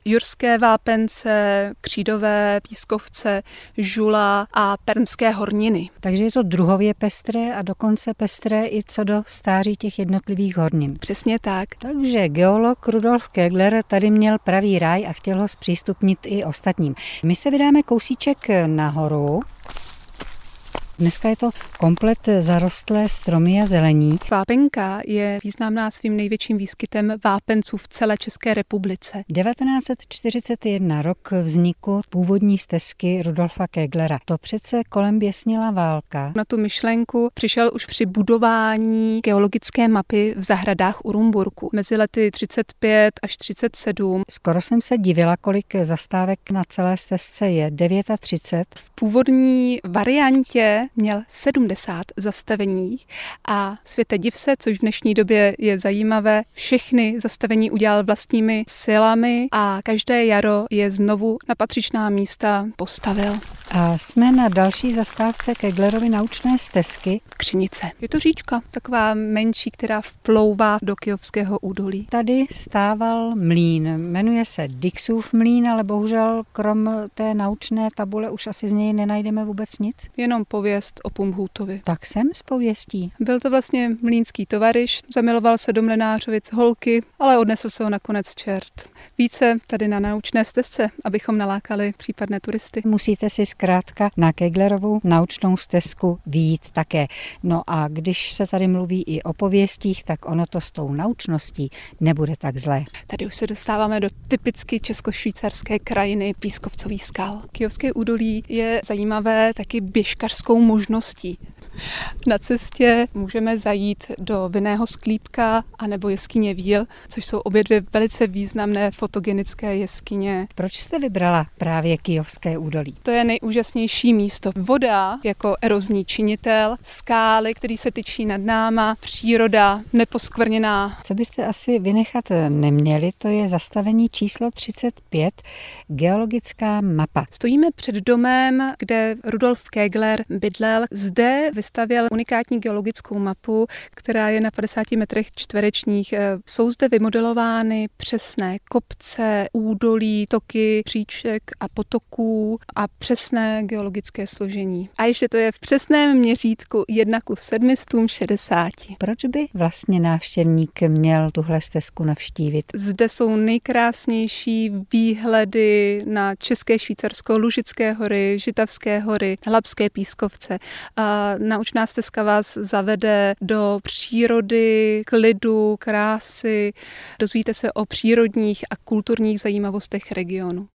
jurské vápence, křídové pískovce, žula a permské horniny. Takže je to druhově pestré a dokonce pestré i co do stáří těch jednotlivých hornin. Přesně tak. Takže geolog Rudolf Kegler tady měl pravý ráj a chtěl ho zpřístupnit i ostatním. My se vydáme kousíček nahoru. Dneska je to komplet zarostlé stromy a zelení. Vápenka je významná svým největším výskytem vápenců v celé České republice. 1941 rok vzniku původní stezky Rudolfa Keglera. To přece kolem běsnila válka. Na tu myšlenku přišel už při budování geologické mapy v zahradách u Rumburku mezi lety 35 až 37. Skoro jsem se divila, kolik zastávek na celé stezce je. 39. V původní variantě měl 70 zastavení a světe div se, což v dnešní době je zajímavé, všechny zastavení udělal vlastními silami a každé jaro je znovu na patřičná místa postavil. A jsme na další zastávce Keglerovy naučné stezky. Křinice. Je to říčka, taková menší, která vplouvá do Kyjovského údolí. Tady stával mlýn. Jmenuje se Dixův mlýn, ale bohužel krom té naučné tabule už asi z něj nenajdeme vůbec nic. Jenom pověst o Pumhůtovi. Tak jsem z pověstí. Byl to vlastně mlýnský tovaryš, zamiloval se do Mlynářovic holky, ale odnesl se ho nakonec čert. Více tady na naučné stezce, abychom nalákali případné turisty. Musíte si zkrátka na Keglerovu naučnou stezku vyjít také. No a když se tady mluví i o pověstích, tak ono to s tou naučností nebude tak zlé. Tady už se dostáváme do typicky českošvýcarské krajiny pískovcových skal. Kyjovské údolí je zajímavé taky běžkařskou možností. Na cestě můžeme zajít do vinného sklípka anebo jeskyně Víl, což jsou obě dvě velice významné fotogenické jeskyně. Proč jste vybrala právě Kyjovské údolí? To je nejúžasnější místo. Voda jako erozní činitel, skály, který se tyčí nad náma, příroda neposkvrněná. Co byste asi vynechat neměli, to je zastavení číslo 35, geologická mapa. Stojíme před domem, kde Rudolf Kegler bydlel. Zde vystavěl unikátní geologickou mapu, která je na 50 metrech čtverečních. Jsou zde vymodelovány přesné kopce, údolí, toky, říček a potoků a přesné geologické složení. A ještě to je v přesném měřítku 1:760. Proč by vlastně návštěvník měl tuhle stezku navštívit? Zde jsou nejkrásnější výhledy na České Švýcarsko, Lužické hory, Žitavské hory, Labské pískovce. A naučná stezka vás zavede do přírody, klidu, krásy. Dozvíte se o přírodních a kulturních zajímavostech regionu.